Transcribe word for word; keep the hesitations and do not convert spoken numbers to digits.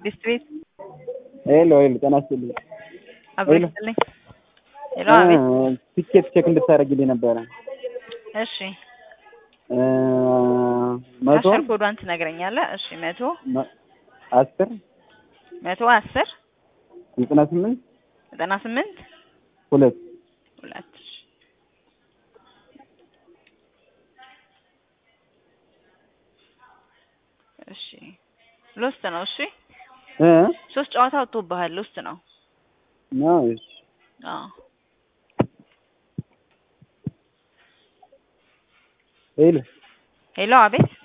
ቢስትሪት ሄሎ ሄሎ ጤና ይስጥልኝ። አብሮ ይስጥልኝ። ሄሎ አቤት። ቲኬት ቼክ እንድታደርግልኝ ነበረ። እሺ መቶ አሽር ኮዷን ትነግረኛለህ? እሺ መቶ አስር መቶ አስር ዘጠና ስምንት ዘጠና ስምንት ሁለት ሁለት እሺ ሎስት ነው። እሺ እ ሶስት ጨዋታ ወጥቶብሃል። ሎስት ነው። ናይስ። አዎ ሄሎ ሄሎ አቤት።